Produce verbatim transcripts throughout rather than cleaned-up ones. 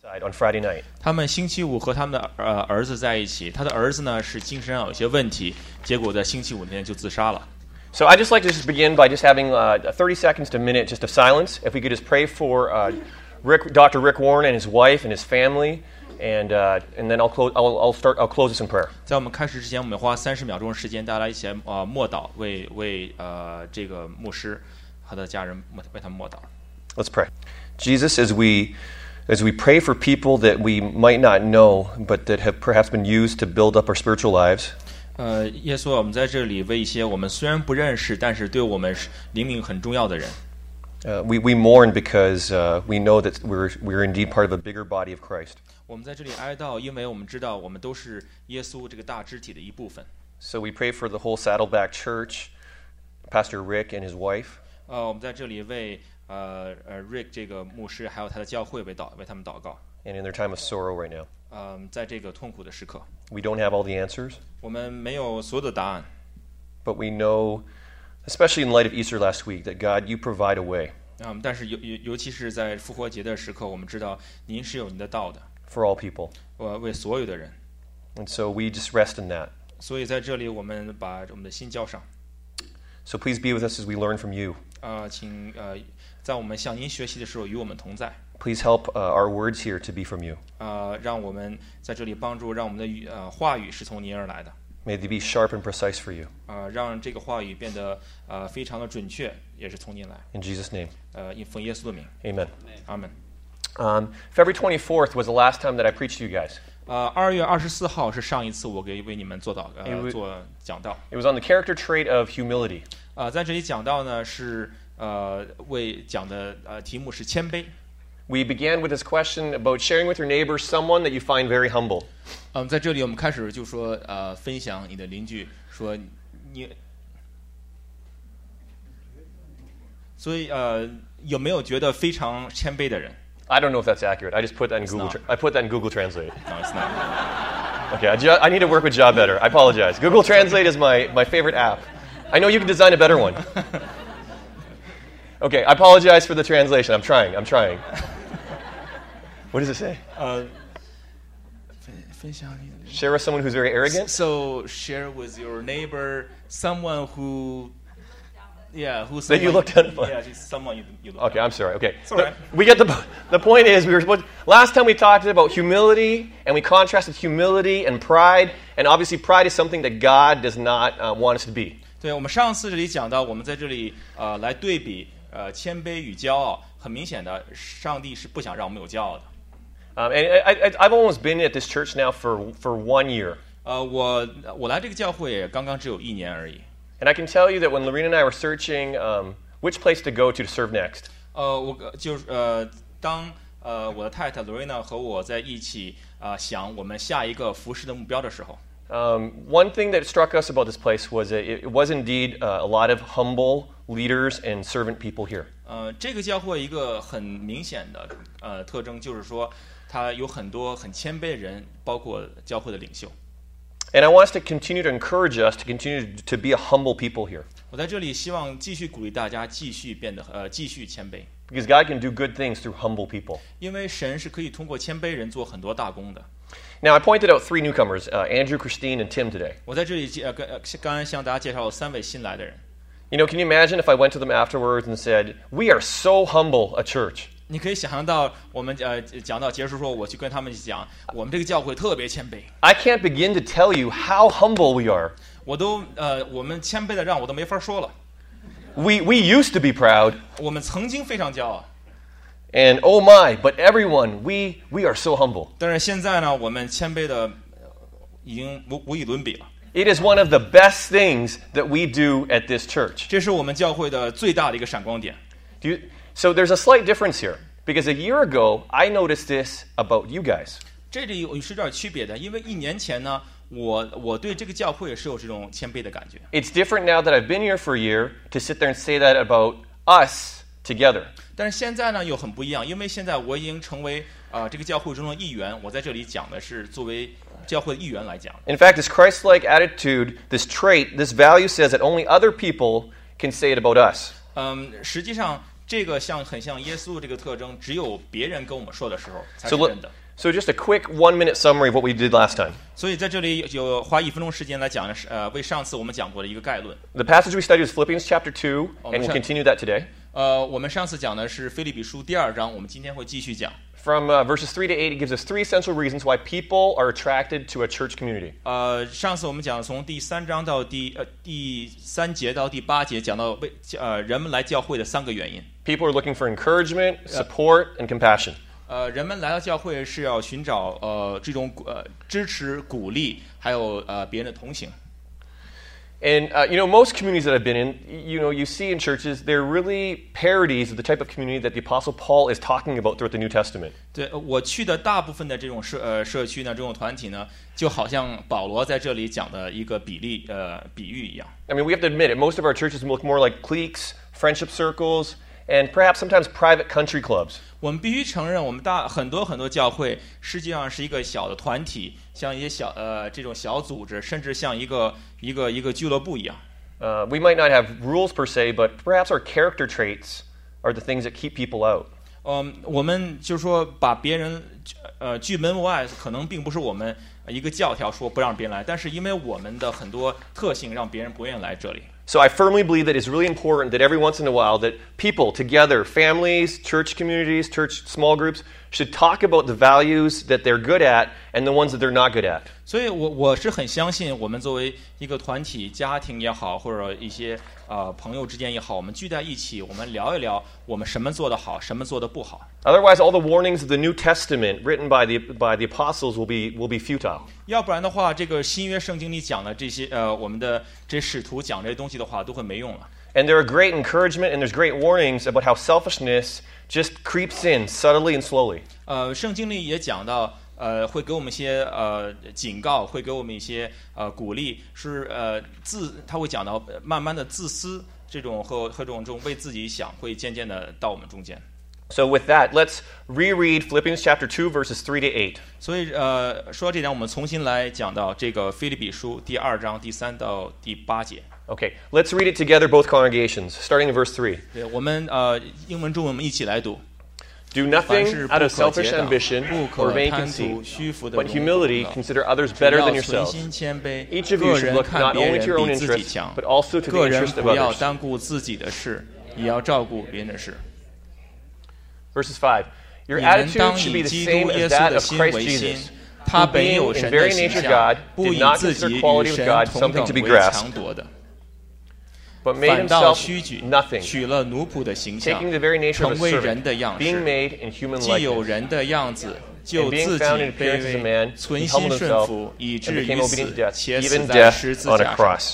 on Friday night. 他们星期五和他们的呃儿子在一起，他的儿子呢是精神上有些问题，结果在星期五那天就自杀了。 So I just like to just begin by just having uh, thirty seconds to a minute just of silence. If we could just pray for uh, Rick, Doctor Rick Warren and his wife and his family, and uh, and then I'll close. I'll, I'll start. I'll close this in prayer. 在我们开始之前，我们花三十秒钟时间，大家一起来呃默祷，为为呃这个牧师和他的家人为他们默祷。 Let's pray. Jesus, as we as we pray for people that we might not know, but that have perhaps been used to build up our spiritual lives. 呃，耶稣，我们在这里为一些我们虽然不认识，但是对我们灵命很重要的人。 Uh, we we mourn because uh, we know that we're we're indeed part of a bigger body of Christ. 我们在这里哀悼，因为我们知道我们都是耶稣这个大肢体的一部分。 So we pray for the whole Saddleback Church, Pastor Rick and his wife. 呃，我们在这里为呃呃 Rick 这个牧师还有他的教会为祷为他们祷告。 And in their time of sorrow right now. 嗯、呃，在这个痛苦的时刻。 We don't have all the answers. 我们没有所有的答案。 But we know, especially in light of Easter last week, that God, you provide a way. 嗯，但是尤尤尤其是在复活节的时刻，我们知道您是有您的道的。 For all people. 呃，为所有的人。 And so we just rest in that. 所以在这里，我们把我们的心交上。 So please be with us as we learn from you. 呃，请呃，在我们向您学习的时候，与我们同在。 Please help uh, our words here to be from you. 呃，让我们在这里帮助，让我们的语呃话语是从您而来的。 May they be sharp and precise for you. 呃，让这个话语变得呃非常的准确，也是从您来。 In Jesus' name. 呃，奉耶稣的名。 Amen. 阿门。 Um, February twenty-fourth was the last time that I preached to you guys. 呃，二月二十四号是上一次我给为你们做导呃 It was- 做讲道。 It was on the character trait of humility. 呃，在这里讲到呢是呃为讲的呃题目是谦卑。 We began with this question about sharing with your neighbor someone that you find very humble. 嗯，在这里我们开始就说呃分享你的邻居，说你，所以呃有没有觉得非常谦卑的人 I don't know if that's accurate. I just put that in It's Google. not. Tra- I put that in Google Translate. ？No, it's not. Okay, I, ju- I need to work with Ja better. I apologize. Google Translate is my, my favorite app. I know you can design a better one. Okay, I apologize for the translation. I'm trying. I'm trying. What does it say? 呃，分分享你的邻居。 Share with someone who's very arrogant? So share with your neighbor someone who, yeah, who That you someone- look down upon. Yeah, just someone you, you look. Okay, I'm sorry. Okay. It's all right. We get the the point is we were supposed last time we talked about humility and we contrasted humility and pride, and obviously pride is something that God does not uh, want us to be. 对，我们上次这里讲到，我们在这里呃来对比呃谦卑与骄傲，很明显的，上帝是不想让我们有骄傲的。 Um, and I, I, I've almost been at this church now for for one year. 呃，我我来这个教会也刚刚只有一年而已。 And I can tell you that when Lorena and I were searching um, which place to go to to serve next, 呃，我就是呃，当呃我的太太 Lorena 和我在一起啊、呃、想我们下一个服侍的目标的时候， um, one thing that struck us about this place was that it, it was indeed uh, a lot of humble leaders and servant people here. 呃，这个教会一个很明显的呃特征就是说，它有很多很谦卑的人，包括教会的领袖。 And I want us to continue to encourage us to continue to be a humble people here. 我在这里希望继续鼓励大家继续变得呃继续谦卑， Because God can do good things through humble people. 因为神是可以通过谦卑人做很多大功的。 Now, I pointed out three newcomers, uh, Andrew, Christine, and Tim today. 我在这里介呃跟呃刚刚向大家介绍了三位新来的人。 You know, can you imagine if I went to them afterwards and said, "We are so humble a church." 你可以想象到，我们呃讲到结束说，我去跟他们讲，我们这个教会特别谦卑， I can't begin to tell you how humble we are. 我都呃我们谦卑的让我都没法说了。 We, we used to be proud, 我们曾经非常骄傲， and oh my, but everyone, we, we are so humble. 但是现在呢，我们谦卑的呃已经无无以伦比了。 It is one of the best things that we do at this church. 这是我们教会的最大的一个闪光点。 Do you, so there's a slight difference here, because a year ago, I noticed this about you guys. 这里有是有点区别的，因为一年前呢，我我对这个教会是有这种谦卑的感觉。 It's different now that I've been here for a year to sit there and say that about us together. 但是现在呢又很不一样，因为现在我已经成为啊、呃、这个教会中的一员，我在这里讲的是作为教会的一员来讲。 In fact, this Christ-like attitude, this trait, this value says that only other people can say it about us. 嗯，实际上这个像很像耶稣的这个特征，只有别人跟我们说的时候才 So 是 look, 真的。 so just a quick one-minute summary of what we did last time. 所以在这里有花一分钟时间来讲的是，呃，为上次我们讲过的一个概论。 The passage we studied is Philippians chapter two, Oh, and we'll sure. continue that today. 呃，我们上次讲的是腓立比书第二章，我们今天会继续讲。 From uh, verses three to eight, it gives us three essential reasons why people are attracted to a church community. 呃，上次我们讲从第三章到第呃第三节到第八节，讲到为呃人们来教会的三个原因。 People are looking for encouragement, support, and compassion. 呃，人们来到教会是要寻找呃这种呃支持、鼓励，还有呃别人的同行。 And, uh, you know, most communities that I've been in, you know, you see in churches, they're really parodies of the type of community that the Apostle Paul is talking about throughout the New Testament. 对，呃我去的大部分的这种社呃社区呢，这种团体呢，就好像保罗在这里讲的一个比例呃比喻一样。 I mean, we have to admit it, most of our churches look more like cliques, friendship circles, and perhaps sometimes private country clubs. 我们必须承认，我们大很多很多教会实际上是一个小的团体，像一些小呃这种小组织，甚至像一个一个一个俱乐部一样。 Uh, we might not have rules per se, but perhaps our character traits are the things that keep people out. 嗯，我们就是说把别人呃拒门外，可能并不是我们一个教条说不让别人来，但是因为我们的很多特性让别人不愿意来这里。 So I firmly believe that it's really important that every once in a while that people together, families, church communities, church small groups, should talk about the values that they're good at and the ones that they're not good at. 所以我我是很相信，我们作为一个团体、家庭也好，或者一些呃朋友之间也好，我们聚在一起，我们聊一聊我们什么做得好，什么做得不好。 Otherwise, all the warnings of the New Testament written by the, by the apostles will be, will be futile. 要不然的话，这个新约圣经里讲的这些呃，我们的这使徒讲这些东西的话，都会没用了。 And there are great encouragement and there's great warnings about how selfishness just creeps in subtly and slowly. 呃，圣经里也讲到，呃，会给我们一些呃警告，会给我们一些呃鼓励，是呃自他会讲到呃慢慢的自私这种和和这种这种为自己想，会渐渐的到我们中间。 So with that, let's reread Philippians chapter two, verses three to eight. 所以呃，说到这点，我们重新来讲到这个腓立比书第二章第三到第八节。 Okay, let's read it together, both congregations, starting in verse three. 对，我们呃英文中我们一起来读。 Do 凡 nothing 事不 out of 可 selfish 结党， ambition 不 or 可 vain 贪图 conceit, 虚浮的 but 荣 humility 耀 consider others 只 better 要 than 存 yourselves. 心谦卑， Each of you 个 should 人 look 看 not 别 only 人 to your own 比自己 interests, 强， but also to the 个人 interest of 不要 others. 单顾自己的事，也要照顾别人的事。 Verses five. Your 你们 attitude 当 should 以 be the 基 same 督耶 as 稣 that 的 of 心 Christ 为心 Jesus, 他 who 本 being 有 in 神的 very 形 nature 象 God, 不 did 以 not 自己 consider 与 equality with 神 God 同 something 等 to be 为 grasped, 强夺的， but made 反倒 himself 虚举， nothing, 取了奴仆的形象， taking the very nature of 成 a 为人 servant, 的样 being 式。 made in human 既有 likeness. 人的样子，就 And being 自己 found in 卑 appearance as a 微， man, 存 he 心 humbled 顺 himself 服，以 and 至 became 于 obedient 死 to，death, 且死 even 在 death 十字 on a 架上。 cross.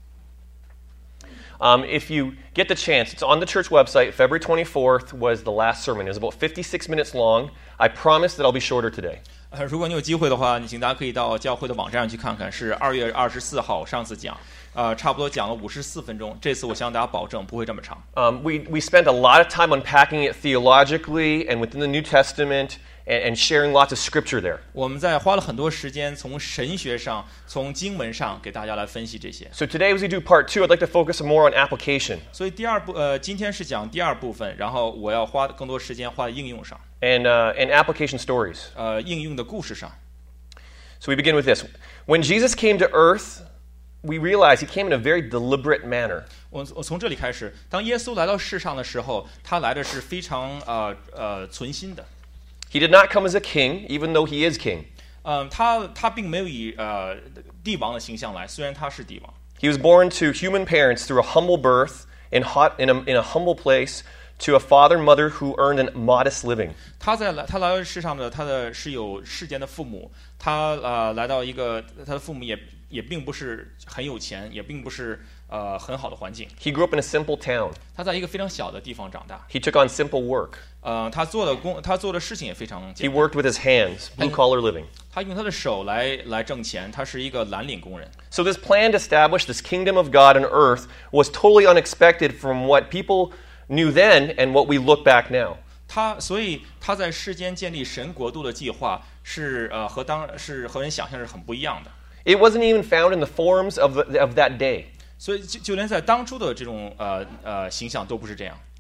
Um, if you get the chance, it's on the church website. February twenty-fourth was the last sermon. It was about fifty-six minutes long. I promise that I'll be shorter today. 呃，如果你有机会的话，你请大家可以到教会的网站上去看看，是二月二十四号上次讲，呃，差不多讲了五十四分钟。这次我向大家保证不会这么长。 Um, we, we spent a lot of time unpacking it theologically and within the New Testament and, and sharing lots of scripture there. 我们在花了很多时间从神学上、从经文上给大家来分析这些。 So today, as we do part two, I'd like to focus more on application 所以第二部，呃，今天是讲第二部分，然后我要花更多时间花在应用上， and, uh, and application stories. 呃，应用的故事上。 So we begin with this. When Jesus came to earth, we realize he came in a very deliberate manner. 我我从这里开始，当耶稣来到世上的时候，他来的是非常呃呃存心的。 He did not come as a king, even though he is king. 嗯，他他并没有以呃帝王的形象来，虽然他是帝王。 He was born to human parents through a humble birth in, hot, in, a, in a humble place to a father and mother who earned a modest living. 他在来他来到世上的，他的是有世间的父母，他呃来到一个他的父母也也并不是很有钱，也并不是呃很好的环境。 He grew up in a simple town. 他在一个非常小的地方长大， He took on simple work. 呃，他做的工他做的事情也非常 He 简单， worked with his hands, blue-collar living. 他用他的手来来挣钱，他是一个蓝领工人。 So this plan to establish this kingdom of God on earth was totally unexpected from what people knew then and what we look back now. 他所以他在世间建立神国度的计划是呃和当是和人想象是很不一样的。 It wasn't even found in the forms of, the, of that day. 所以就就连在当初的这种呃呃形象都不是这样。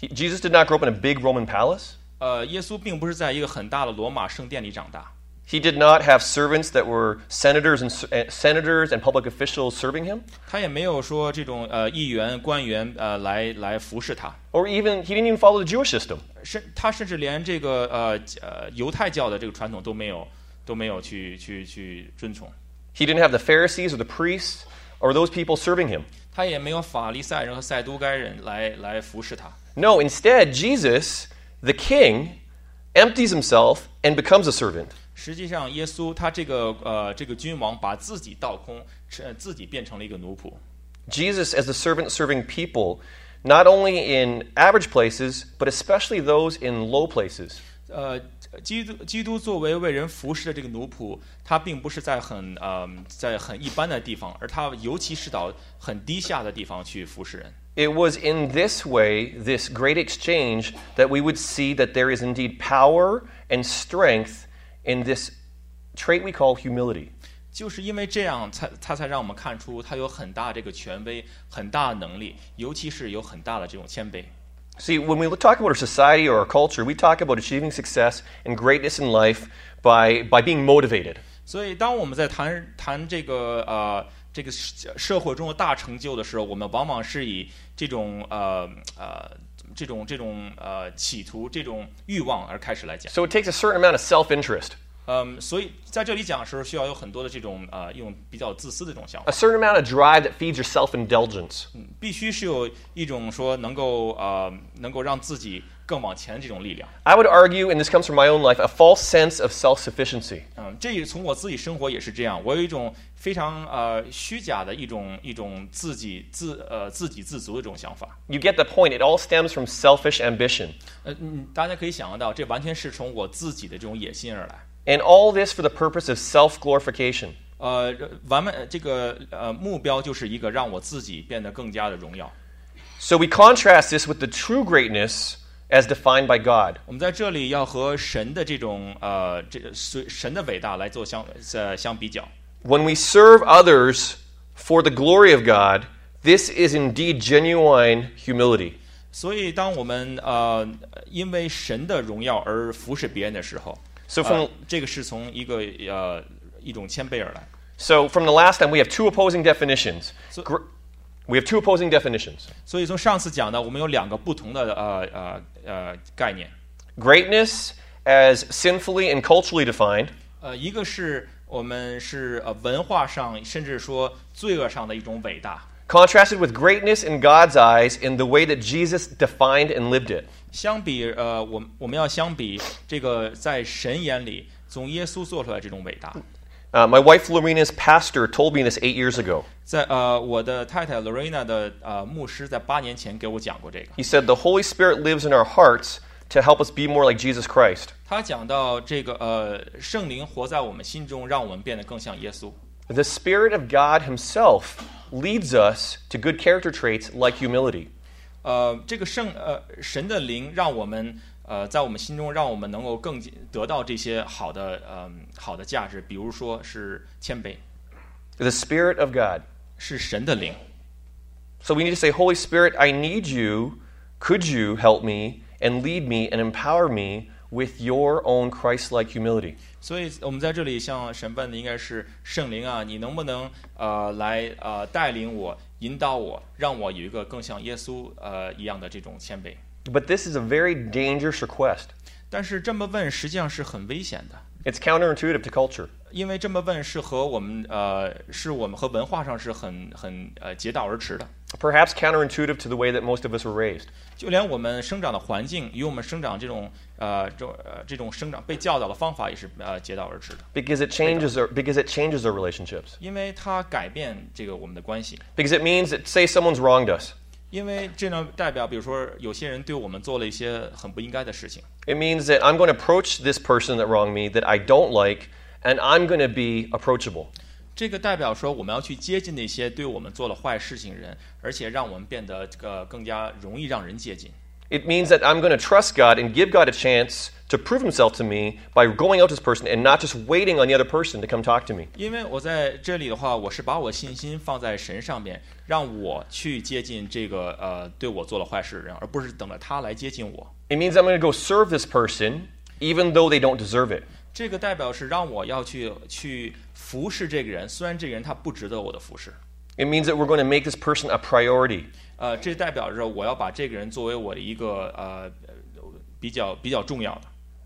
He, Jesus did not grow up in a big Roman palace. 呃，耶稣并不是在一个很大的罗马圣殿里长大。 He did not have servants that were senators and senators and public officials serving him. 他也没有说这种呃议员、官员呃来来服侍他。 Or even he didn't even follow the Jewish system. 甚他甚至连这个呃呃犹太教的这个传统都没有都没有去去去遵从。 He didn't have the Pharisees or the priests or those people serving him. 他也没有法利赛人和赛都该人来来服侍他。 No, instead, Jesus, the king, empties himself and becomes a servant. 实际上，耶稣他这个呃这个君王把自己倒空，自己变成了一个奴仆。 Jesus, as the servant serving people, not only in average places, but especially those in low places. 呃，基督基督作为为人服侍的这个奴仆，他并不是在很呃在很一般的地方，而他尤其是到很低下的地方去服侍人。 It was in this way, this great exchange, that we would see that there is indeed power and strength in this trait we call humility. 就是因为这样，才他才让我们看出他有很大这个权威、很大的能力，尤其是有很大的这种谦卑。 See, when we talk about our society or our culture, we talk about achieving success and greatness in life by by being motivated. 所以，当我们在谈谈这个呃这个社会中的大成就的时候，我们往往是以这种呃呃这种这种呃企图、这种欲望而开始来讲。 So it takes a certain amount of self-interest. 嗯，所以在这里讲的时候，需要有很多的这种呃一种比较自私的这种想法。 A certain amount of drive that feeds your self-indulgence. 嗯，必须是有一种说能够呃能够让自己更往前的这种力量。 I would argue, and this comes from my own life, a false sense of self-sufficiency. 嗯，这也从我自己生活也是这样。我有一种非常呃虚假的一种一种自己自呃自给自足的这种想法。 You get the point. It all stems from selfish ambition. 呃嗯，大家可以想得到，这完全是从我自己的这种野心而来。 And all this for the purpose of self-glorification. 呃，完满这个呃目标就是一个让我自己变得更加的荣耀。 So we contrast this with the true greatness as defined by God. 我们在这里要和神的这种呃这神的伟大来做相呃相比较。 When we serve others for the glory of God, this is indeed genuine humility. 所以，当我们呃因为神的荣耀而服侍别人的时候。 So from、 呃、这个是从一个呃一种谦卑而来。 So from the last time, we have two opposing definitions. So, we have two opposing definitions. 所以从上次讲的，我们有两个不同的呃呃呃概念。 Greatness as sinfully and culturally defined. 呃，一个是我们是呃文化上甚至说罪恶上的一种伟大。 Contrasted with greatness in God's eyes in the way that Jesus defined and lived it. 相比呃，我我们要相比这个在神眼里从耶稣做出来这种伟大。 Uh, my wife Lorena's pastor told me this eight years ago. 在呃，我的太太 Lorena 的呃牧师在八年前给我讲过这个。 He said the Holy Spirit lives in our hearts to help us be more like Jesus Christ. 他讲到这个呃，圣灵活在我们心中，让我们变得更像耶稣。 The Spirit of God Himself leads us to good character traits like humility. 呃，这个圣呃神的灵让我们呃在我们心中，让我们能够更得到这些好的呃好的价值，比如说是谦卑。 The Spirit of God. 是神的灵。 So we need to say, Holy Spirit, I need you. Could you help me and lead me and empower me with your own Christ-like humility? 所以我们在这里向神问的应该是圣灵啊，你能不能呃来呃带领我、引导我，让我有一个更像耶稣呃一样的这种谦卑。 But this is a very dangerous request. 但是这么问实际上是很危险的。 It's counterintuitive to culture. 因为这么问是和我们呃是我们和文化上是很很呃截道而驰的。 Perhaps counterintuitive to the way that most of us were raised. 就连我们生长的环境与我们生长这种呃这呃这种生长被教导的方法也是呃截道而驰的。 Because it changes our because it changes our relationships. 因为它改变这个我们的关系。 Because it means that say someone's wronged us. 因为这呢代表，比如说有些人对我们做了一些很不应该的事情。 It means that I'm going to approach this person that wronged me that I don't like, and I'm going to be approachable. 这个代表说我们要去接近那些对我们做了坏事情的人，而且让我们变得这个更加容易让人接近。 It means that I'm going to trust God and give God a chance to prove himself to me by going out to this person and not just waiting on the other person to come talk to me. 因为我在这里的话，我是把我信心放在神上面，让我去接近这个呃对我做了坏事的人，而不是等着他来接近我。 It means I'm going to go serve this person even though they don't deserve it. 这个代表是让我要去去服侍这个人，虽然这个人他不值得我的服侍。 It means that we're going to make this person a priority. 呃，这代表着我要把这个人作为我的一个呃比较比较重要的。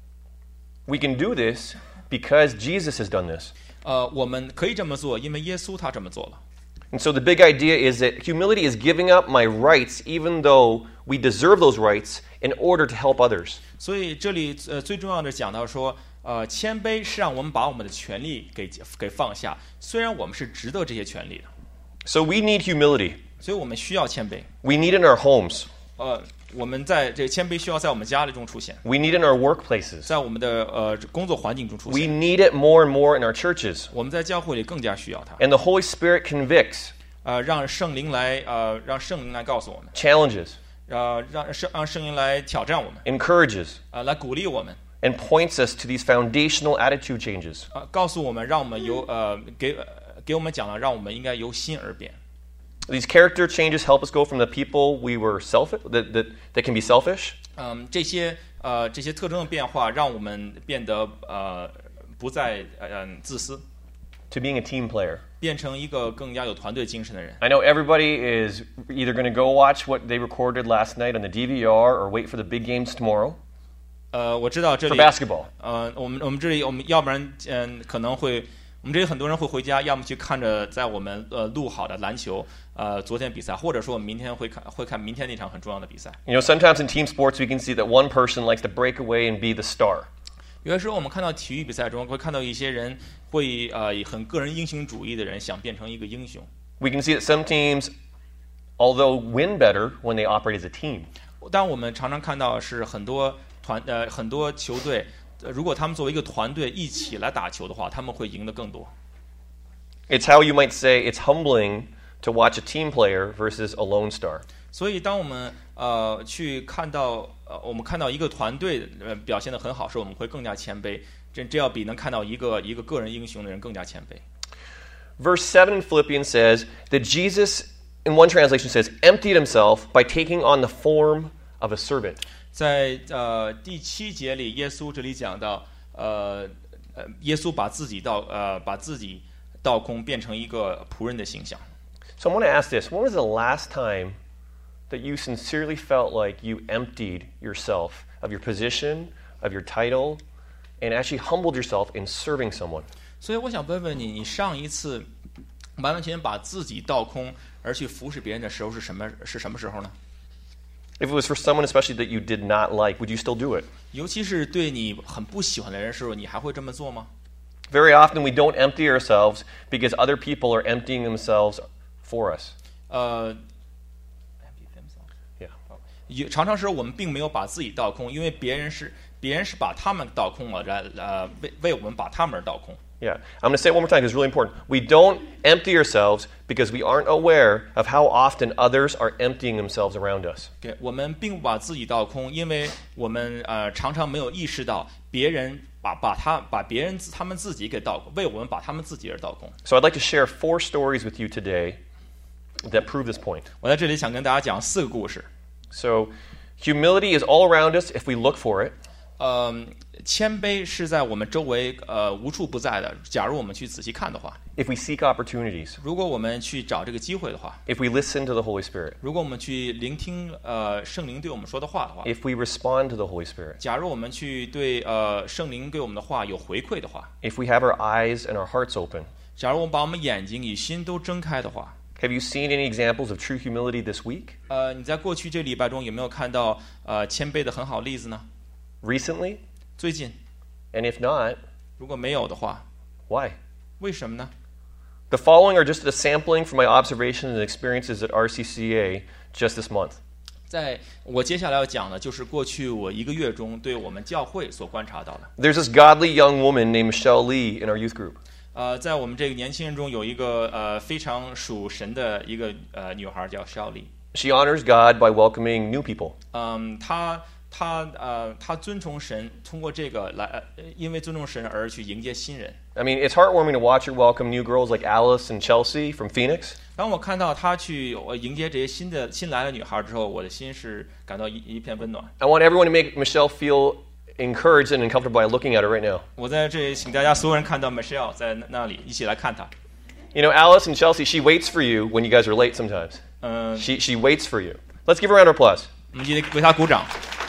We can do this because Jesus has done this. 呃，我们可以这么做，因为耶稣他这么做了。 And so the big idea is that humility is giving up my rights even though we deserve those rights in order to help others. 所以这里呃最重要的讲到说，呃，谦卑是让我们把我们的权利给给放下，虽然我们是值得这些权利的。 So we need humility. 所以我们需要谦卑。 We need it in our homes. 呃，我们在这个谦卑需要在我们家里中出现， We need it in our workplaces. 在我们的呃工作环境中出 We 现。 need it more and more in our churches. 我们在教会里更加需要它。 And the Holy Spirit convicts, 呃，让圣灵来呃让圣灵来告诉我们， challenges, 呃让圣让圣灵来挑战我们， encourages, 呃来鼓励我们， and points us to these foundational attitude changes. 呃告诉我们，让我们由呃给呃给我们讲了，让我们应该由心而变。 These character changes help us go from the people we were selfish that, that, that can be selfish 嗯，这些呃这些特征的变化，让我们变得呃不再呃自私， to being a team player. 变成一个更加有团队精神的人。 I know everybody is either going to go watch what they recorded last night on the D V R or wait for the big games tomorrow 呃，我知道这 for 里 basketball. 呃，我们我们这里我们要不然嗯、可能会，我们这里很多人会回家，要么去看着在我们呃录好的篮球呃昨天比赛，或者说我们明天会看会看明天那场很重要的比赛。 You know, sometimes in team sports we can see that one person likes to break away and be the star. 有的时候我们看到体育比赛中会看到一些人会呃以很个人英雄主义的人想变成一个英雄。 We can see that some teams, although win better when they operate as a team. 但我们常常看到是很多团呃很多球队，呃如果他们作为一个团队一起来打球的话，他们会赢得更多。 It's how you might say it's humbling to watch a team player versus a lone star. 所以，当我们呃去看到呃我们看到一个团队呃表现得很好时，我们会更加谦卑。这这要比能看到一个一个个人英雄的人更加谦卑。 Verse seven in Philippians says that Jesus, in one translation says, emptied himself by taking on the form of a servant. 在呃第七节里，耶稣这里讲到，呃呃，耶稣把自己倒呃把自己倒空，变成一个仆人的形象。 So I want to ask this. When was the last time that you sincerely felt like you emptied yourself of your position, of your title, and actually humbled yourself in serving someone? 所以我想问问你，你上一次完完全全把自己倒空而去服侍别人的时候是什么是什么时候呢？ If it was for someone especially that you did not like, would you still do it? 尤其是对你很不喜欢的人的时候，你还会这么做吗？ Very often we don't empty ourselves because other people are emptying themselves for us. 呃， Yeah. 有常常是我们并没有把自己倒空，因为别人是别人是把他们倒空了，然呃为为我们把他们而倒空。 Yeah. I'm going to say it one more time because it's really important. We don't empty ourselves because we aren't aware of how often others are emptying themselves around us. 对，我们并不把自己倒空，因为我们呃常常没有意识到别人把把他把别人他们自己给倒空，为我们把他们自己而倒空。 So I'd like to share four stories with you today that prove this point. 我在这里想跟大家讲四个故事。 So humility is all around us if we look for it. 呃，谦卑是在我们周围呃无处不在的。假如我们去仔细看的话， If we seek opportunities, 如果我们去找这个机会的话， if we listen to the Holy Spirit, 如果我们去聆听呃圣灵对我们说的话的话， if we respond to the Holy Spirit, 假如我们去对呃圣灵对我们的话有回馈的话， if we have our eyes and our hearts open, 假如我们把我们眼睛与心都睁开的话， have you seen any examples of true humility this week? 呃，你在过去这礼拜中有没有看到呃谦卑的很好例子呢？ Recently? 最近， And if not, 如果没有的话， why? 为什么呢？ The following are just a sampling from my observations and experiences at R C C A just this month. 在我接下来要讲的就是过去我一个月中对我们教会所观察到的。 There's this godly young woman named Michelle Lee in our youth group. 呃，在我们这个年轻人中有一个呃非常属神的一个呃女孩叫肖丽。 She honors God by welcoming new people. 嗯，他他呃他尊崇神，通过这个来，呃因为尊重神而去迎接新人。 I mean, it's heartwarming to watch her welcome new girls like Alice and Chelsea from Phoenix. 当我看到他去呃迎接这些新的新来的女孩之后，我的心是感到一一片温暖。 I want everyone to make Michelle feel encouraged and uncomfortable by looking at her right now. 我在这里请大家所有人看到 Michelle 在那里，一起来看她。 You know, Alice and Chelsea, she waits for you when you guys are late sometimes. 嗯， She she waits for you. Let's give her a round of applause. 我们也为她鼓掌。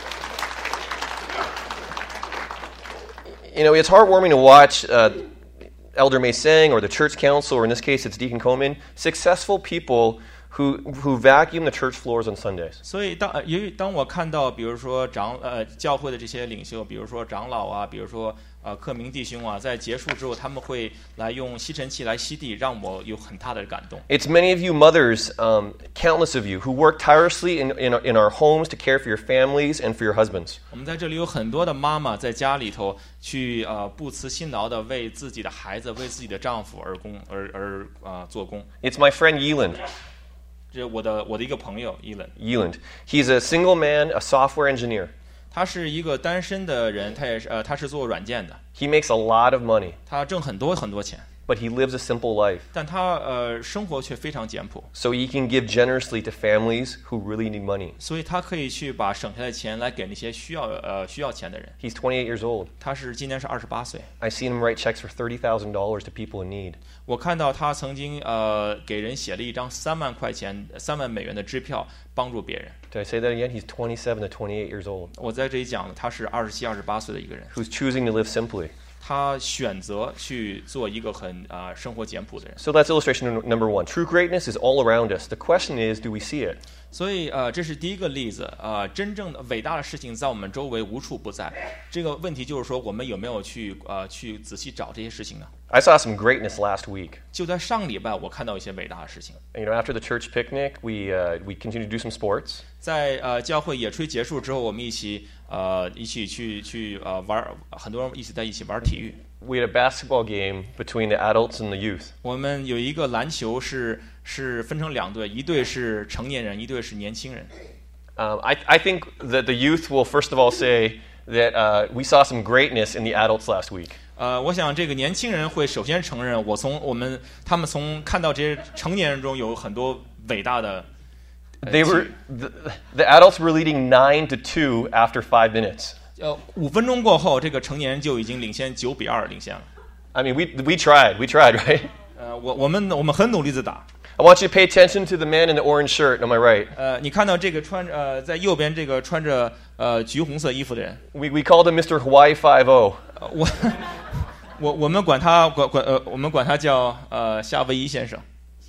You know, it's heartwarming to watch uh, Elder May Seng or the church council, or in this case it's Deacon Coleman, successful people who who vacuum the church floors on Sundays. 所以当呃由于当我看到，比如说长呃教会的这些领袖，比如说长老啊，比如说呃克明弟兄啊，在结束之后，他们会来用吸尘器来吸地，让我有很大的感动。 It's many of you mothers, um, countless of you, who work tirelessly in, in, in our homes to care for your families and for your husbands. 我们在这里有很多的妈妈在家里头去呃不辞辛劳的为自己的孩子、为自己的丈夫而工而而啊、呃、做工。 It's my friend Yeland. 这我的我的一个朋友伊伦， Yeland. He's a single man, a software engineer. 他是一个单身的人，他也是呃他是做软件的， He makes a lot of money, 他挣很多很多钱， but he lives a simple life, 但他呃生活却非常简朴， so he can give generously to families who really need money. 所以他可以去把省下的钱来给那些需要呃需要钱的人。 He's twenty-eight years old. 他是今年是二十八岁， I've seen him write checks for thirty thousand dollars to people in need. 我看到他曾经呃给人写了一张三万块钱三万美元的支票，帮助别人。 Did I say that again? He's twenty-seven to twenty-eight years old, 我在这里讲，他是二十七、二十八岁的一个人， who's choosing to live simply. 他选择去做一个很啊、呃、生活简朴的人。 So that's illustration number one. True greatness is all around us. The question is, do we see it? 所以呃，这是第一个例子啊、呃，真正的伟大的事情在我们周围无处不在。这个问题就是说，我们有没有去呃去仔细找这些事情呢？ I saw some greatness last week. 就在上礼拜，我看到一些伟大的事情。 You know, after the church picnic, we uh, we continued to do some sports. 在呃教会野炊结束之后，我们一起呃一起去去呃玩，很多人一起在一起玩体育。 We had a basketball game between the adults and the youth. 我们有一个篮球是是分成两队，一队是成年人，一队是年轻人。 Um, I, I think that the youth will first of all say that uh, we saw some greatness in the adults last week. 呃，我想这个年轻人会首先承认，我从我们他们从看到这些成年人中有很多伟大的。 They were the, the adults were leading nine to two after five minutes. 呃，五分钟过后，这个成年人就已经领先九比二领先了。 I mean, we we tried, we tried, right? 呃，我我们我们很努力的打。 I want you to pay attention to the man in the orange shirt on my right. 呃，你看到这个穿呃在右边这个穿着呃橘红色衣服的人， We we called him Mister Hawaii Five-O. 呃、我我我们管他管管呃我们管他叫呃夏威夷先生。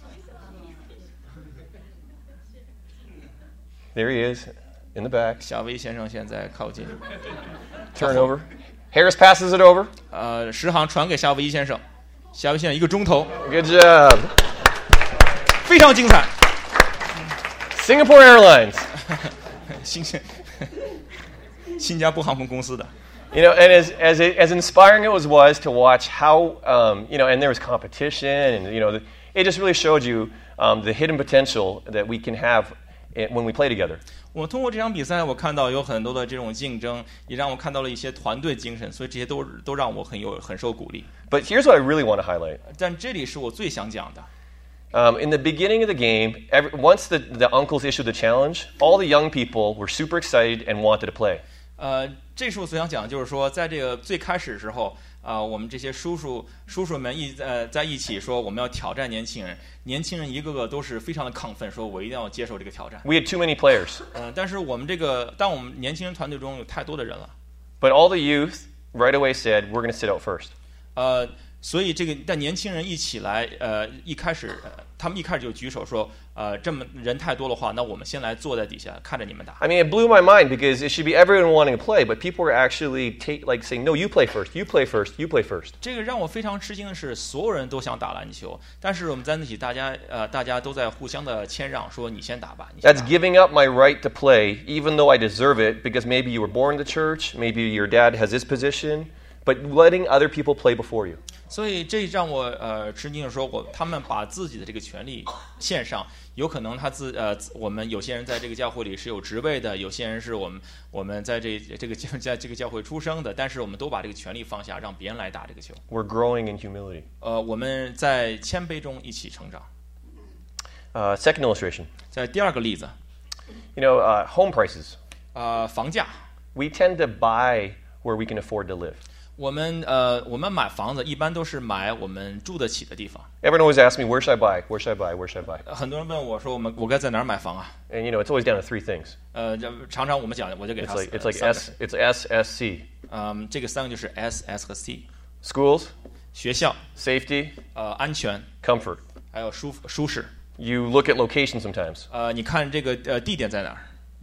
There he is, in the back. 夏威夷先生现在靠近， Turnover. Harris passes it over. 呃，十行传给夏威夷先生，夏威夷先生一个钟头， Good job. 非常精彩。 Singapore Airlines. 新新加坡航空公司的。 You know, and as as it, as inspiring it was was to watch how um, you know, and there was competition, and you know, the, it just really showed you um, the hidden potential that we can have when we play together. 我通过这场比赛，我看到有很多的这种竞争，也让我看到了一些团队精神，所以这些都都让我很有很受鼓励。 But here's what I really want to highlight. 但这里是我最想讲的。 Um, in the beginning of the game, every, once the, the uncles issued the challenge, all the young people were super excited and wanted to play. 呃，这是我最想讲的，就是说，在这个最开始的时候，啊、呃，我们这些叔叔叔叔们一呃在一起说我们要挑战年轻人，年轻人一个个都是非常的亢奋，说我一定要接受这个挑战。 We had too many players. 呃，但是我们这个，但我们年轻人团队中有太多的人了， But all the youth right away said, we're going to sit out first. 呃，所以这个但年轻人一起来，呃，一开始、呃、他们一开始就举手说，呃，这么人太多的话，那我们先来坐在底下看着你们打。 I mean, it blew my mind because it should be everyone wanting to play, but people were actually take, like saying, no, you play first, you play first, you play first. 这个让我非常吃惊的是，所有人都想打篮球，但是我们在一起，大家呃，大家都在互相的谦让，说你先打吧。你先 That's 打 giving up my right to play, even though I deserve it, because maybe you were born in the church, maybe your dad has this position, but letting other people play before you. 所以这让我呃吃惊的说，我他们把自己的这个权利献上，有可能他自呃我们有些人在这个教会里是有职位的，有些人是我们我们在这这个在这个教会出生的，但是我们都把这个权利放下，让别人来打这个球。 We're growing in humility. 呃，我们在谦卑中一起成长。 Uh, second illustration. 在第二个例子， You know, uh, home prices. 呃，房价， We tend to buy where we can afford to live. 我们呃我们买房子一般都是买我们住得起的地方。 Everyone always asks me, where should I buy? Where should I buy? Where should I buy? 呃很多人问我说，我们我该在哪儿买房啊？ And you know, it's always down to three things. 呃，这常常我们讲，我就给 It's 他 like 呃 it's like 三个 S it's S S C. 嗯，这个三个就是 S、S 和 C， Schools, 学校、 safety, 呃安全， comfort. 还有舒舒适。 You look at location sometimes. 呃，你看这个呃地点在哪儿？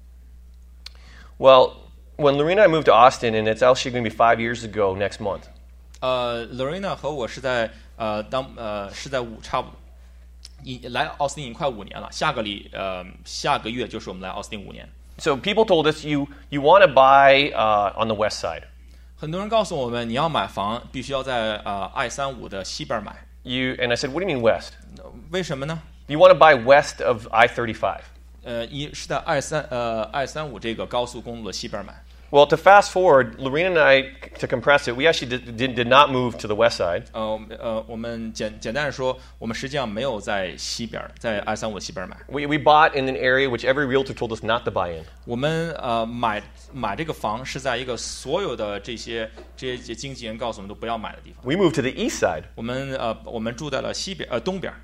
Well, when Lorena and I moved to Austin, and it's actually going to be five years ago next month. 呃 ，Lorena 和我是在呃当呃是在五差不多，已来奥斯汀已经快五年了。下个礼呃下个月就是我们来奥斯汀五年。 So people told us you you want to buy uh, on the west side. 很多人告诉我们，你要买房必须要在呃 I 三五的西边买。 You and I said, what do you mean west? 为什么呢？ You want to buy west of I thirty-five. 呃，一是在 I 三呃 I 三五这个高速公路的西边买。 Well, to fast forward, Lorena and I, to compress it, we actually did, did, did not move to the west side. 呃呃，我们简简单的说，我们实际上没有在西边，在 I 三五西边买。 We, we bought in an area which every realtor told us not to buy in. 我们呃买买这个房是在一个所有的这些这些经纪人告诉我们都不要买的地方。 We moved to the east side. 我们呃我们住在了西边呃东边。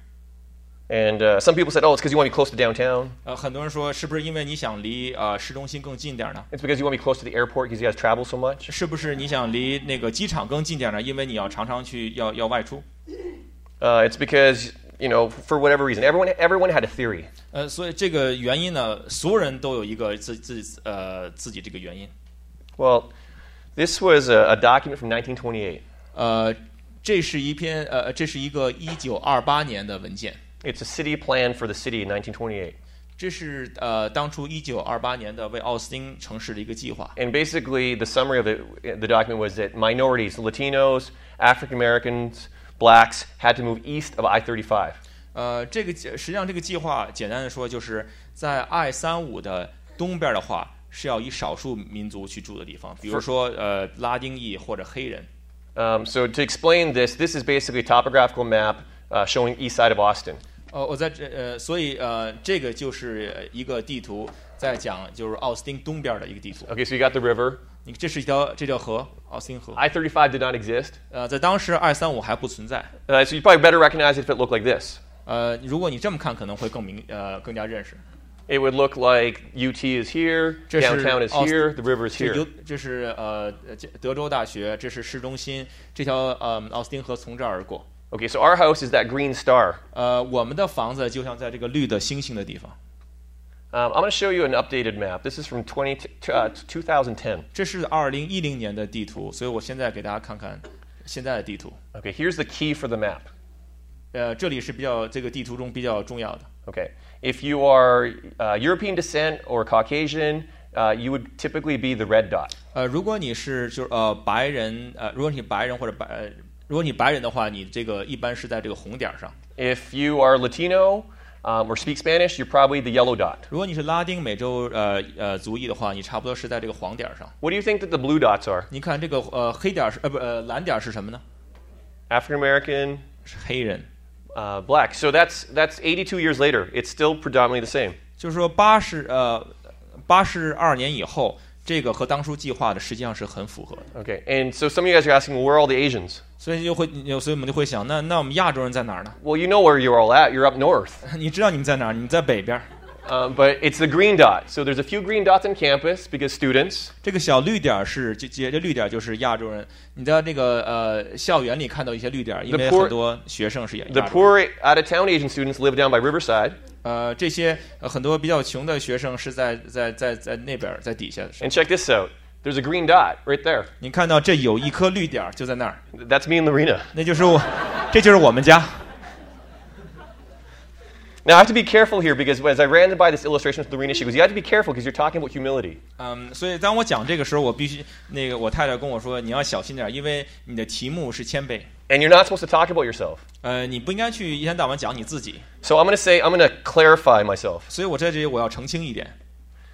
And uh, some people said, oh, it's because you want to be close to downtown. 呃，很多人说是不是因为你想离呃市中心更近点呢？ It's because you want to be close to the airport because you guys travel so much. 是不是你想离那个机场更近点呢？因为你要常常去要要外出。 Uh, it's because, you know, for whatever reason, everyone everyone had a theory. 呃，所以这个原因呢，所有人都有一个自自呃自己这个原因。 Well, this was a, a document from nineteen twenty-eight. 呃，这是一篇呃，这是一个一九二八年的文件。 It's a city plan for the city in nineteen twenty-eight. 这是呃当初一九二八年的为奥斯汀城市的一个计划。 And basically, the summary of the, the document was that minorities, Latinos, African Americans, blacks, had to move east of I thirty-five. 呃，这个实际上这个计划简单的说，就是在 I 三五的东边的话，是要以少数民族去住的地方，比如说呃拉丁裔或者黑人。 Um, so to explain this, this is basically a topographical map uh, showing east side of Austin. 呃，我在这呃，所以呃，这个就是一个地图，在讲就是奥斯汀东边的一个地图。 Okay, so you got the river. 你这是一条这条河，奥斯汀河。 I thirty-five did not exist. 呃，在当时 I 三五还不存在。 Uh, so you probably better recognize it if it looked like this. 呃，如果你这么看，可能会更明呃更加认识。 It would look like U T is here, 这是 downtown is 奥斯- here, the river is 这 here. 有这是呃这德州大学，这是市中心，这条呃奥斯汀河从这儿而过。 Okay, so our house is that green star. 呃，我们的房子就像在这个绿的星星的地方。 Um, I'm going to show you an updated map. This is from twenty, uh, twenty ten. 这是二零一零年的地图，所以我现在给大家看看现在的地图。 Okay, here's the key for the map. 呃，这里是比较这个地图中比较重要的。 Okay, if you are uh, European descent or Caucasian, uh, you would typically be the red dot. 呃，如果你是就是呃白人，呃，如果你白人或者白，呃如果你白人的话，你这个一般是在这个红点儿上。 If you are Latino um, or speak Spanish, you're probably the yellow dot. 如果你是拉丁美洲呃呃族裔的话，你差不多是在这个黄点儿上。 What do you think that the blue dots are? 你看这个呃黑点儿是呃不呃蓝点儿是什么呢？ African American, 是黑人。 uh, black. So that's that's eighty-two years later. It's still predominantly the same. 就是说八十呃八十二年以后，这个和当初计划的实际上是很符合的。 Okay, and so some of you guys are asking, well, where are all the Asians? 所以就会，所以我们就会想，那那我们亚洲人在哪儿呢？ Well, you know where you're all at. You're up north. 你知道你们在哪儿？你们在北边。 Um, but it's the green dot. So there's a few green dots on campus because students. 这个小绿点儿是这这这绿点儿就是亚洲人。你在这个呃校园里看到一些绿点儿，因为 The poor- 很多学生是亚 The 亚洲人。 poor out-of-town Asian students live down by Riverside. 呃，这些呃很多比较穷的学生是在在在在那边儿在底下的。 And check this out. There's a green dot right there. 你看到这有一颗绿点儿就在那儿， That's me and Lorena. 那就是我，这就是我们家。 Now, I have to be careful here because as I ran by this illustration with Lorena, she goes, you have to be careful because you're talking about humility. 嗯，所以当我讲这个时候，我必须那个我太太跟我说，你要小心点，因为你的题目是谦卑。 And you're not supposed to talk about yourself. 呃，你不应该去一天到晚讲你自己。 So I'm going to say, I'm going to clarify myself. 所以我在这里我要澄清一点。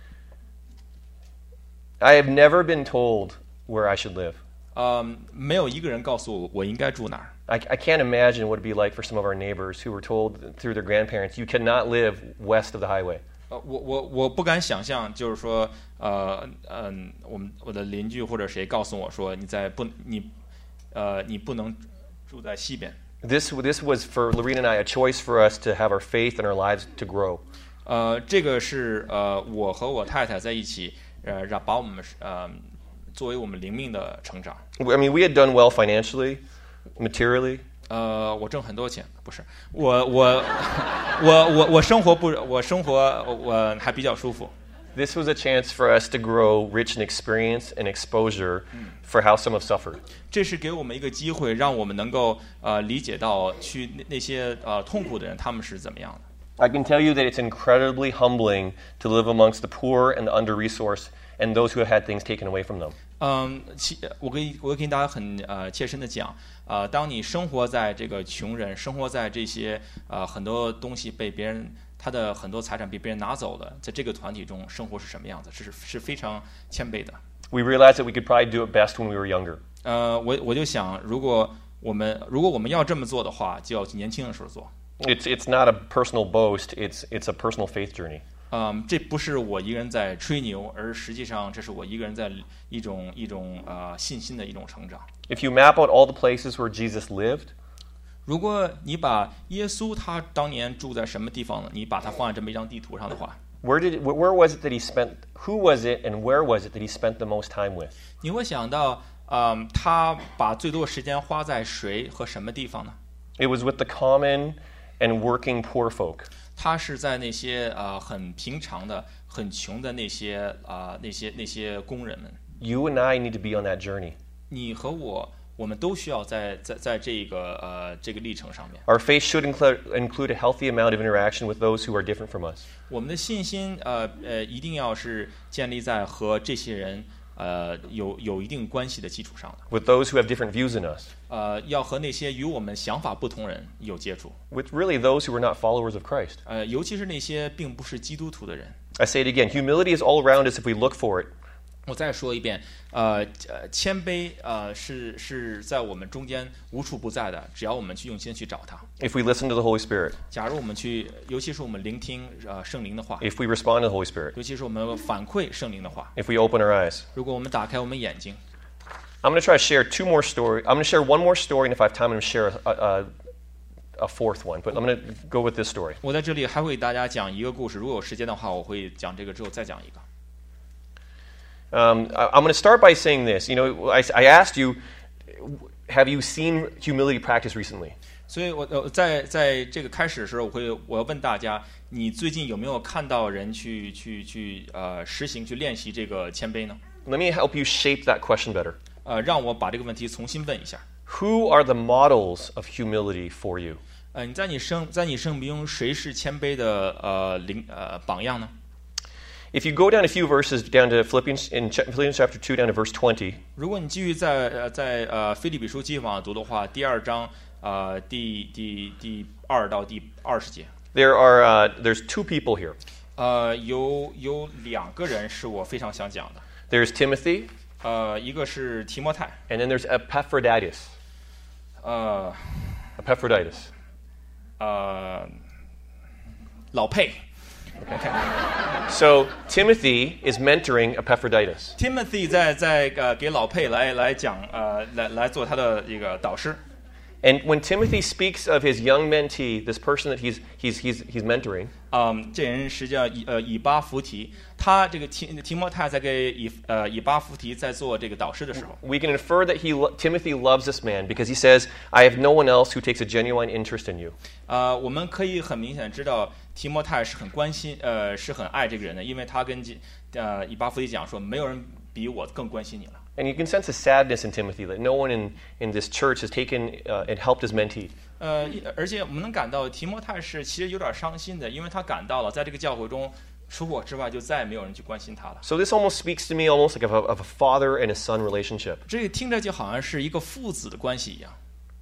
I have never been told where I should live. 嗯，没有一个人告诉我我应该住哪儿。 I, I can't imagine what it'd be like for some of our neighbors who were told through their grandparents, you cannot live west of the highway. 呃，我我我不敢想象，就是说，呃，嗯，我们我的邻居或者谁告诉我说，你在不你，呃，你不能住在西边。 This this was for Lorena and I a choice for us to have our faith and our lives to grow. 呃，这个是呃我和我太太在一起，呃，让把我们呃作为我们灵命的成长。 I mean, we had done well financially, materially. 呃，我挣很多钱，不是我我我我我生活不我生活我还比较舒服。 This was a chance for us to grow rich in experience and exposure for how some have suffered. 这是给我们一个机会，让我们能够呃理解到去那那些呃痛苦的人他们是怎么样的。 I can tell you that it's incredibly humbling to live amongst the poor and the under-resourced and those who have had things taken away from them. 嗯，其我跟我跟大家很呃切身的讲，呃，当你生活在这个穷人，生活在这些呃很多东西被别人他的很多财产被别人拿走的，在这个团体中生活是什么样子，是是非常谦卑的。 We realized that we could probably do it best when we were younger. 呃，我我就想，如果我们如果我们要这么做的话，就要年轻的时候做。 It's it's not a personal boast. It's it's a personal faith journey. 嗯，这不是我一个人在吹牛，而实际上这是我一个人在一种一种呃信心的一种成长。 If you map out all the places where Jesus lived, 如果你把耶稣他当年住在什么地方呢？你把它放在这么一张地图上的话， where did where was it that he spent? Who was it and where was it that he spent the most time with? 你会想到，嗯，他把最多时间花在谁和什么地方呢？ It was with the common and working poor folk. 他是在那些呃很平常的、很穷的那些啊、呃、那些那些工人们。 You and I need to be on that journey. 你和我，我们都需要在在在这个呃这个历程上面。 Our faith should include include a healthy amount of interaction with those who are different from us. 我们的信心呃呃一定要是建立在和这些人呃有有一定关系的基础上的。 With those who have different views than us. 呃，要和那些与我们想法不同人有接触。 With really those who are not followers of Christ. 呃，尤其是那些并不是基督徒的人。 I say it again. Humility is all around us if we look for it. 我再说一遍，呃呃，谦卑呃是是在我们中间无处不在的，只要我们去用心去找它。 If we listen to the Holy Spirit. 假如我们去，尤其是我们聆听呃圣灵的话， If we respond to the Holy Spirit. 尤其是我们反馈圣灵的话， If we open our eyes. 如果我们打开我们眼睛。 I'm going to try to share two more stories. I'm going to share one more story, and if I have time, I'm going to share a, a, a fourth one. But I'm going to go with this story. 我在这里还会给大家讲一个故事，如果有时间的话，我会讲这个之后再讲一个。 Um, I, I'm going to start by saying this. You know, I, I asked you, have you seen humility practice recently? 所以我呃在在这个开始的时候，我会我要问大家，你最近有没有看到人去去去呃实行去练习这个谦卑呢？ Let me help you shape that question better. 呃，让我把这个问题重新问一下。 Who are the models of humility for you? 呃，你在你生在你生命中谁是谦卑的呃灵呃榜样呢？ If you go down a few verses down to Philippians in Philippians chapter two down to verse twenty. 如果你继续在呃在呃腓立比书继续往下读的话，第二章呃第第第二到第二十节。 There are uh, there's two people here. 呃，有有两个人是我非常想讲的。 There's Timothy. 呃，一个是提摩太。 And then there's Epaphroditus. 呃 Epaphroditus. 呃，老佩。 So Timothy is mentoring Epaphroditus. Timothy 在在呃给老佩来来讲呃来来做他的一个导师。 And when Timothy speaks of his young mentee, this person that he's he's he's he's mentoring. 嗯，这人实际上以呃以巴弗提，他这个提提摩太在给以呃以巴弗提在做这个导师的时候， We can infer that he Timothy loves this man because he says, "I have no one else who takes a genuine interest in you." 呃，我们可以很明显知道提摩太是很关心呃是很爱这个人的，因为他跟呃以巴弗提讲说，没有人比我更关心你了。 And you can sense a sadness in Timothy that no one in, in this church has taken uh, and helped his mentee. 呃，而且我们能感到提摩太是其实有点伤心的，因为他感到了在这个教会中，除我之外就再也没有人去关心他了。 So this almost speaks to me almost like of a, of a father and a son relationship. 这个听着就好像是一个父子的关系一样。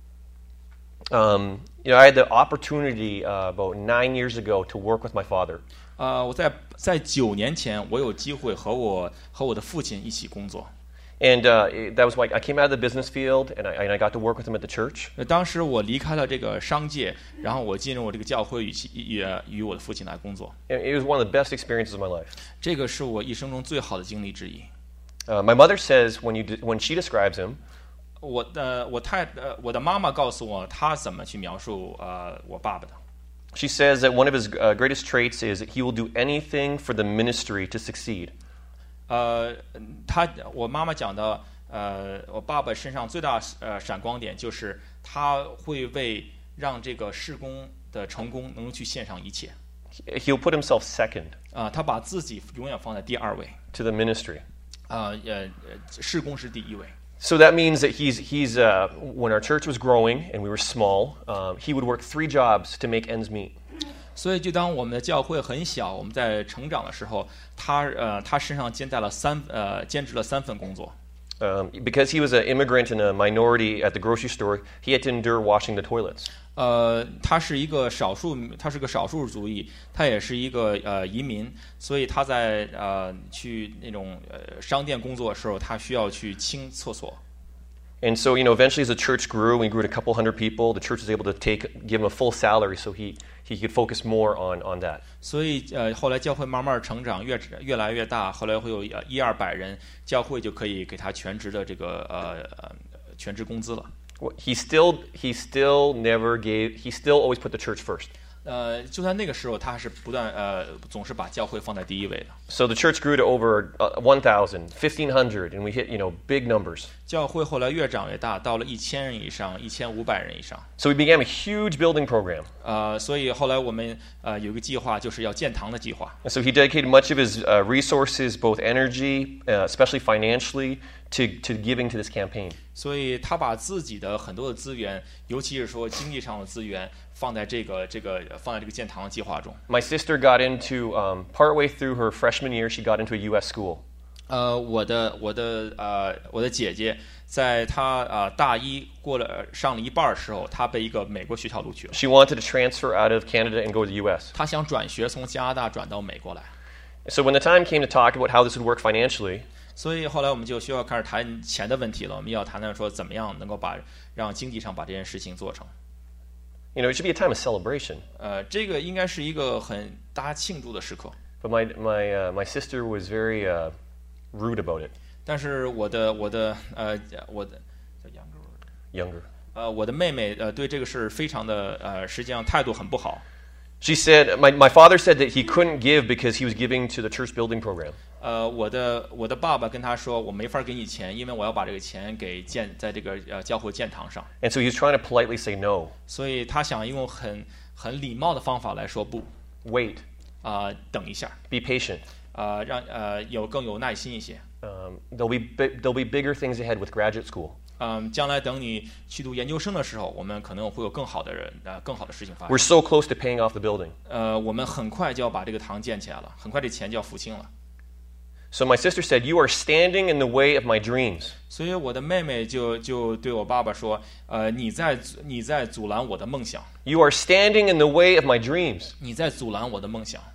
Um, you know, I had the opportunity uh, about nine years ago to work with my father. 呃，我在在九年前，我有机会和我和我的父亲一起工作。 And uh, that was why I came out of the business field, and I, and I got to work with him at the church. 当时我离开了这个商界，然后我进入我这个教会，与其与与我的父亲来工作。 And it was one of the best experiences of my life. 这个是我一生中最好的经历之一。 Uh, my mother says when you de- when she describes him, 我的我太呃我的妈妈告诉我，她怎么去描述呃我爸爸的。 she says that one of his uh, greatest traits is that he will do anything for the ministry to succeed. 呃，他我妈妈讲的，呃，我爸爸身上最大呃闪光点就是他会为让这个事工的成功能够去献上一切。 He'll put himself second 啊、他把自己永远放在第二位。 to the ministry. 啊、呃，呃，事工是第一位。 So that means that he's he's uh, when our church was growing and we were small, um, he would work three jobs to make ends meet. 所以，就当我们的教会很小，我们在成长的时候，他呃，他身上兼带了三呃，兼职了三份工作。 Um, because he was an immigrant and a minority at the grocery store, he had to endure washing the toilets. 呃，他是一个少数，他是个少数族裔，他也是一个呃移民，所以他在呃去那种呃商店工作的时候，他需要去清厕所。 And so, you know, eventually as the church grew, we grew to a couple hundred people, the church was able to take, give him a full salary so he, he could focus more on, on that. 所以呃，后来教会慢慢成长，越越来越大，后来会有一二百人，教会就可以给他全职的这个呃呃全职工资了。 He still, he still never gave, he still always put the church first. 呃，就在那个时候，他是不断呃总是把教会放在第一位的。 So the church grew to over uh, one thousand, fifteen hundred, and we hit, you know, big numbers. 教会后来越长越大，到了一千人以上，一千五百人以上。 So we began a huge building program. 呃，所以后来我们呃有个计划，就是要建堂的计划。 And so he dedicated much of his uh, resources, both energy, uh, especially financially, to, to giving to this campaign. 所以他把自己的很多的资源，尤其是说经济上的资源，放在这个这个放在这个建堂的计划中。 My sister got into, um, partway through her freshman year, she got into a U S school. 呃，我的我的呃我的姐姐，在她呃大一过了上了一半的时候，她被一个美国学校录取了。 She wanted to transfer out of Canada and go to the U S. 她想转学，从加拿大转到美国来。 So when the time came to talk about how this would work financially, 所以后来我们就需要开始谈钱的问题了。我们要谈谈说怎么样能够把让经济上把这件事情做成。 you know, it should be a time of celebration. 呃，这个应该是一个很大家庆祝的时刻。 But my, my, uh, my sister was very uh, rude about it, 但是我的我的呃我的叫 younger younger. 呃我的妹妹呃对这个事非常的呃实际上态度很不好。 She said, my, my father said that he couldn't give because he was giving to the church building program. 呃，我的我的爸爸跟他说，我没法给你钱，因为我要把这个钱给建在这个呃教会建堂上。 And so he was trying to politely say no, 所以他想用很很礼貌的方法来说不， wait, 啊、等一下， be patient. 啊、让呃有更有耐心一些。 Um, there'll be bi- there'll be bigger things ahead with graduate school. 嗯，将来等你去读研究生的时候，我们可能会有更好的人呃更好的事情发生。 We're so close to paying off the building. 呃，我们很快就要把这个堂建起来了，很快这钱就要付清了。 So my sister said, "You are standing in the way of my dreams." 所以我的妹妹就就对我爸爸说，呃，你在你在阻拦我的梦想， You are standing in the way of my dreams. 你在阻拦我的梦想。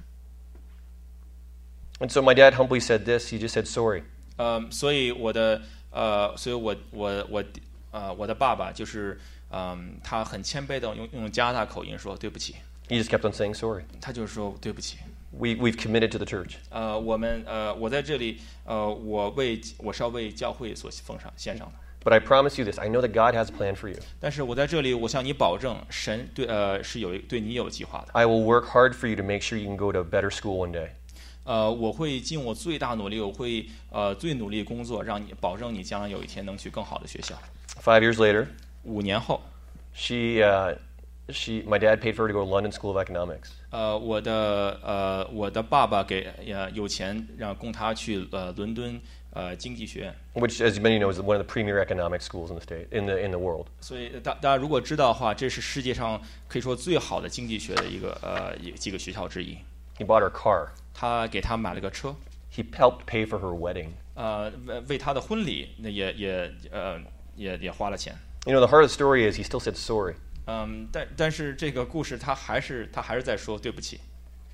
And so my dad humbly said this. He just said, "Sorry." 呃，所以我的呃，所以我我我呃，我的爸爸就是嗯、他很谦卑的用用加拿大口音说对不起， He just kept on saying sorry. 他就说对不起。 We we've committed to the church. 呃，我们呃，我在这里呃，我为我是要为教会所奉上献上的。 But I promise you this. I know that God has a plan for you. 但是我在这里，我向你保证，神对呃是有对你有计划的。 I will work hard for you to make sure you can go to a better school one day. 呃，我会尽我最大努力，我会呃最努力工作，让你保证你将来有一天能去更好的学校。 Five years later, 五年后， she uh, she my dad paid for her to go to London School of Economics. 呃，我的呃我的爸爸给呃有钱让供他去呃伦敦呃经济学院。 which, as many know, is one of the premier economic schools in the state in the in the world. 所以大大家如果知道的话，这是世界上可以说最好的经济学的一个呃一几个学校之一。 He bought her a car. 他给她买了个车， He helped pay for her wedding. 呃，为为她的婚礼那也也呃也也花了钱。 You know, the heart of the story is he still said sorry. 嗯，但但是这个故事他还是他还是在说对不起，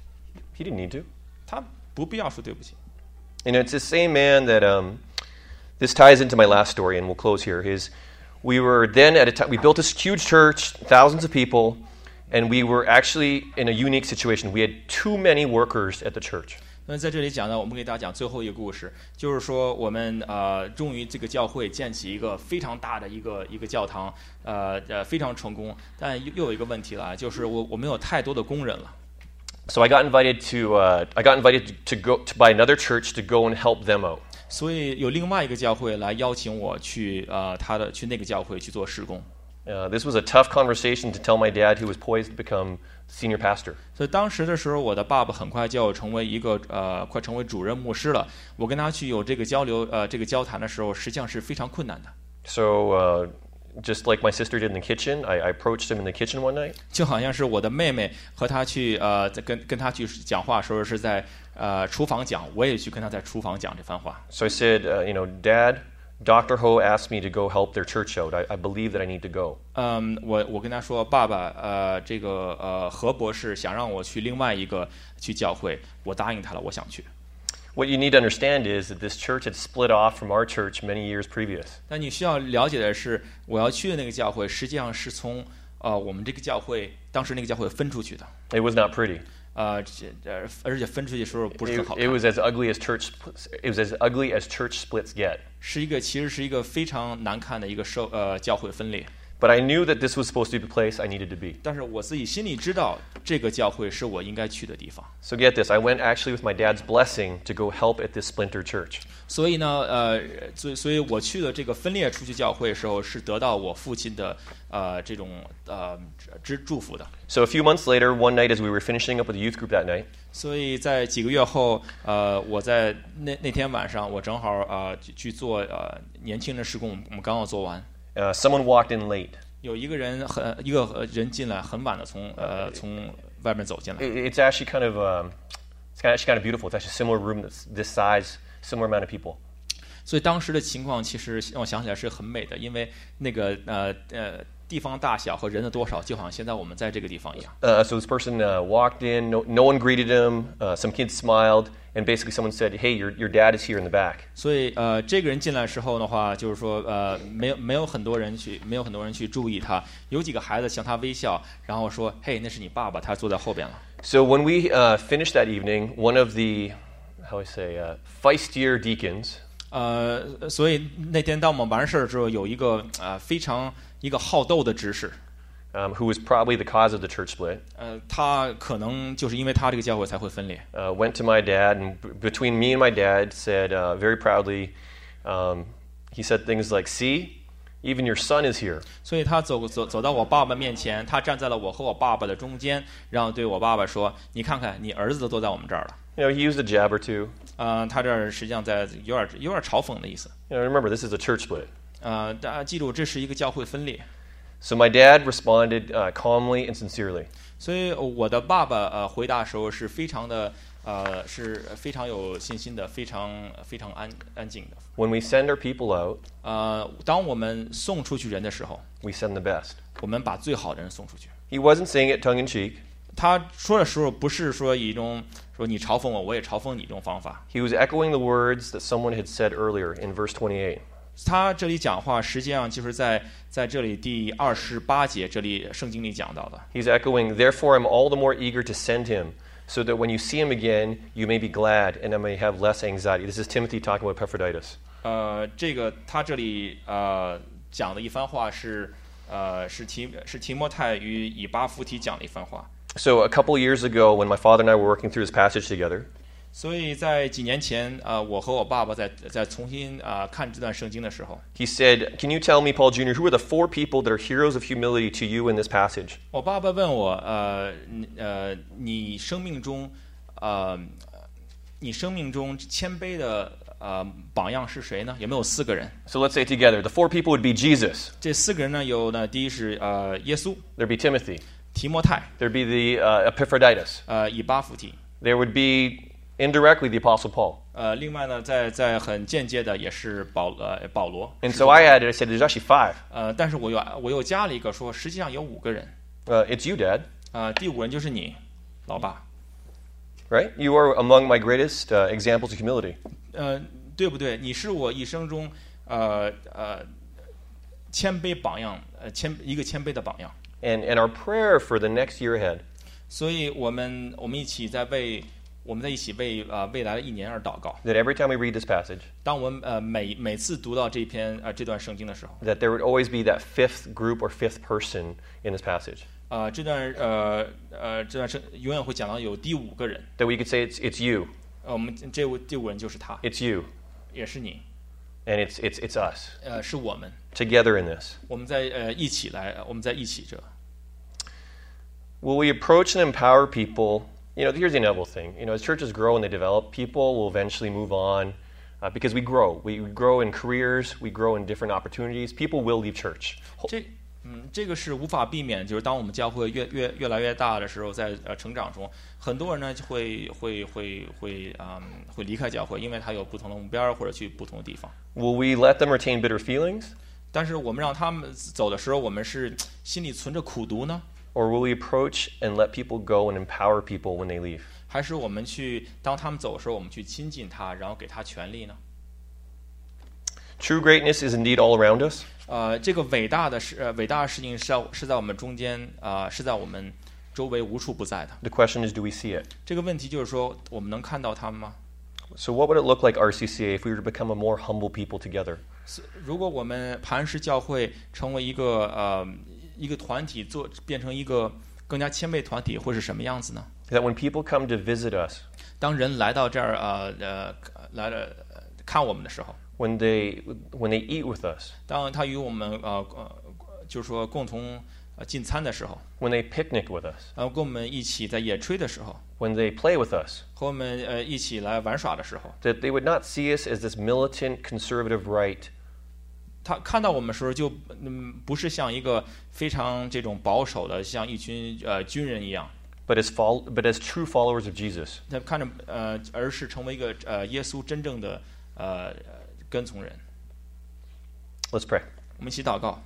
He didn't need to. 他不必要说对不起。 You know, it's the same man that um, this ties into my last story, and we'll close here. Is we were then at a time we built this huge church, thousands of people, and we were actually in a unique situation. We had too many workers at the church. 那在这里讲呢，我们给大家讲最后一个故事，就是说我们呃终于这个教会建起一个非常大的一个一个教堂，呃呃非常成功，但又又有一个问题了，就是我我们有太多的工人了。 So I got invited to uh, I got invited to go to by another church to go and help them out. 所以有另外一个教会来邀请我去呃他的去那个教会去做事工。 Uh, this was a tough conversation to tell my dad, who was poised to become senior pastor. 所以当时的时候，我的爸爸很快就要成为一个呃快成为主任牧师了。我跟他去有这个交流呃这个交谈的时候，实际上是非常困难的。 So uh, just like my sister did in the kitchen, I, I approached him in the kitchen one night. 就好像是我的妹妹和他去呃在跟跟他去讲话时候是在呃厨房讲，我也去跟他在厨房讲这番话。 So I said, uh, you know, Dad, Doctor Ho asked me to go help their church out. I, I believe that I need to go. 嗯，我我跟他说，爸爸，呃，这个呃何博士想让我去另外一个去教会，我答应他了，我想去。 What you need to understand is that this church had split off from our church many years previous. 但你需要了解的是，我要去的那个教会，实际上是从呃我们这个教会当时那个教会分出去的。 It was not pretty. 呃，这呃，而且分出去的时候不是 It, 很好 it 看， was as ugly as church. It was as ugly as church splits get. 是一个其实是一个非常难看的一个社呃教会分裂。 But I knew that this was supposed to be the place I needed to be. 但是我自己心里知道，这个教会是我应该去的地方。 So get this, I went actually with my dad's blessing to go help at this splinter church. 所以呢，呃，所以所以我去了这个分裂出去教会的时候，是得到我父亲的呃这种呃之祝福的。 So a few months later, one night as we were finishing up with the youth group that night, 所以在几个月后，呃，我在那那天晚上，我正好呃去去做呃年轻人施工，我们刚好做完。 uh, someone walked in late. 有一个人很一个人进来，很晚的从呃从外面走进来。 It, it's actually kind of um, it's actually kind of beautiful. It's actually a similar room that's this size, similar amount of people. 所以当时的情况其实让我想起来是很美的，因为那个呃呃地方大小和人的多少，就好像现在我们在这个地方一样。 Uh, so this person uh, walked in. No, no one greeted him. Uh, some kids smiled, and basically someone said, "Hey, your your dad is here in the back." 所以呃这个人进来的时候的话，就是说呃没有没有很多人去没有很多人去注意他，有几个孩子向他微笑，然后说：“嘿，那是你爸爸，他坐在后边了。” So when we uh, finished that evening, one of the how I say uh, feistier deacons. 呃，所以那天当我们完事儿之后，有一个呃非常一个好斗的执事， Um, who was probably the cause of the church split, 呃，他可能就是因为他这个教会才会分裂。 uh, went to my dad, and b- between me and my dad said uh, very proudly, um, he said things like, "See, even your son is here." 所以他走走走到我爸爸面前，他站在了我和我爸爸的中间，然后对我爸爸说：“你看看，你儿子都坐在我们这儿了。” You know, he used a jab or two. 呃，他这儿实际上在有点有点嘲讽的意思。 You know, remember, this is a church split. 呃，大家记住，这是一个教会分裂。 So my dad responded uh, calmly and sincerely. 所以我的爸爸呃回答的时候是非常的呃是非常有信心的，非常非常安安静的。 When we send our people out, 呃，当我们送出去人的时候， we send the best. 我们把最好的人送出去。 He wasn't saying it tongue in cheek. 他说的时候不是说以一种说你嘲讽我，我也嘲讽你这种方法。 He was echoing the words that someone had said earlier in verse twenty-eight. 他这里讲话实际上就是在在这里第二十八节这里圣经里讲到的。 He's echoing, "Therefore I'm all the more eager to send him, so that when you see him again, you may be glad, and I may have less anxiety." This is Timothy talking about Epaphroditus. 呃，这个他这里呃讲的一番话是呃是提是提摩太与以巴弗提讲的一番话。 So a couple years ago, when my father and I were working through this passage together, 所以在几年前，呃，我和我爸爸在在重新啊、呃、看这段圣经的时候， he said, "Can you tell me, Paul Junior, who are the four people that are heroes of humility to you in this passage?" 我爸爸问我，呃你呃，你生命中，呃，你生命中谦卑的呃榜样是谁呢？有没有四个人？ So let's say it together. The four people would be Jesus. 这四个人呢，有呢，第一是呃耶稣、 There'd be Timothy. 提摩太、 There'd be the uh, Epaphroditus. 呃以巴弗提。 There would be indirectly the Apostle Paul. 呃，另外呢，在在很间接的也是保呃保罗。 And so I added, I said, there's actually five. 呃，但是我又我又加了一个说，实际上有五个人。 Uh, it's you, Dad, 呃，第五人就是你，老爸。 right? You are among my greatest uh, examples of humility. 呃，对不对？你是我一生中呃呃谦卑榜样，呃谦一个谦卑的榜样。 And, and our prayer for the next year ahead 所以我们我们一起在为我们在一起为呃未来的一年而祷告。 that every time we read this passage, 当我们呃每每次读到这篇呃这段圣经的时候， that there would always be that fifth group or fifth person in this passage. 呃这段呃呃这段圣永远会讲到有第五个人， That we could say it's, it's you, 呃我们这位第五人就是他， it's you, 也是你， and it's, it's, it's us 呃是我们， together in this. 我们在呃一起来，我们在一起着。 Will we approach and empower people? You know, here's the inevitable thing. You know, as churches grow and they develop, people will eventually move on uh, because we grow. We, we grow in careers, we grow in different opportunities. People will leave church. 这嗯，这个是无法避免，就是当我们教会越越越来越大的时候，在呃成长中，很多人呢就会会会会嗯会离开教会，因为他有不同的目标或者去不同的地方。 Will we let them retain bitter feelings? 但是我们让他们走的时候，我们是心里存着苦毒呢， Or will we approach and let people go and empower people when they leave? 还是我们去当他们走的时候，我们去亲近他，然后给他权利呢？ True greatness is indeed all around us. 呃，这个伟大的事，呃，伟大的事情是在是在我们中间，啊、呃，是在我们周围无处不在的。 The question is, do we see it? 这个问题就是说，我们能看到他们吗？ So what would it look like, R C C A, if we were to become a more humble people together? 如果我们磐石教会成为一个呃一个团体，做变成一个更加谦卑的团体，会是什么样子呢？ That when people come to visit us, 当人来到这儿，呃呃，来了、呃、看我们的时候， when they, when they eat with us, 当他与我们呃呃，就是说共同呃进餐的时候， when they picnic with us, 然后跟我们一起在野炊的时候， when they play with us, 和我们呃一起来玩耍的时候， that they would not see us as this militant conservative right, 他看到我们的时候就嗯不是像一个非常这种保守的，像一群呃军人一样， but as, fol- but as true followers of Jesus. 他看着呃而是成为一个呃耶稣真正的呃跟从人。 Let's pray. 我们一起祷告。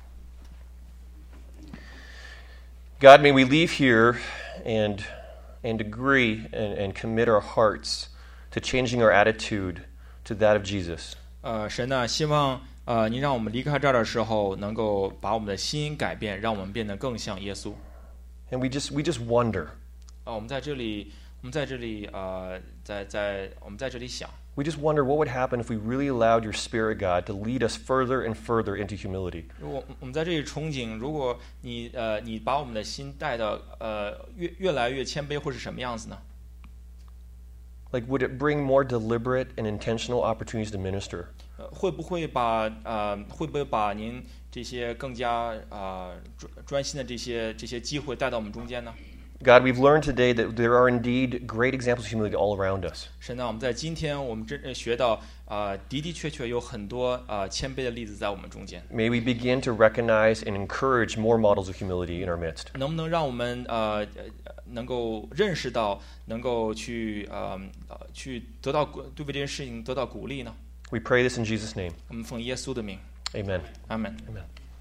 God, may we leave here and, and agree and, and commit our hearts to changing our attitude to that of Jesus. 呃，神呢，希望呃您让我们离开这儿的时候，能够把我们的心改变，让我们变得更像耶稣。 And we just, we just wonder. 啊、我们在这里，我们在这里，呃，在在我们在这里想， We just wonder what would happen if we really allowed your Spirit, God, to lead us further and further into humility. 如果我们在这里憧憬，如果你呃你把我们的心带到呃越越来越谦卑，会是什么样子呢？ Like, would it bring more deliberate and intentional opportunities to minister? 呃，会不会把呃会不会把您这些更加啊、呃、专专心的这些这些机会带到我们中间呢？ God, we've learned today that there are indeed great examples of humility all around us. 神呢，我们在今天我们真呃学到啊、呃，的的确确有很多啊、呃、谦卑的例子在我们中间。 May we begin to recognize and encourage more models of humility in our midst. 能不能让我们呃呃能够认识到，能够去呃呃去得到鼓对这件事情得到鼓励呢？ We pray this in Jesus' name. 我们奉耶稣的名， Amen. 阿门。 Amen.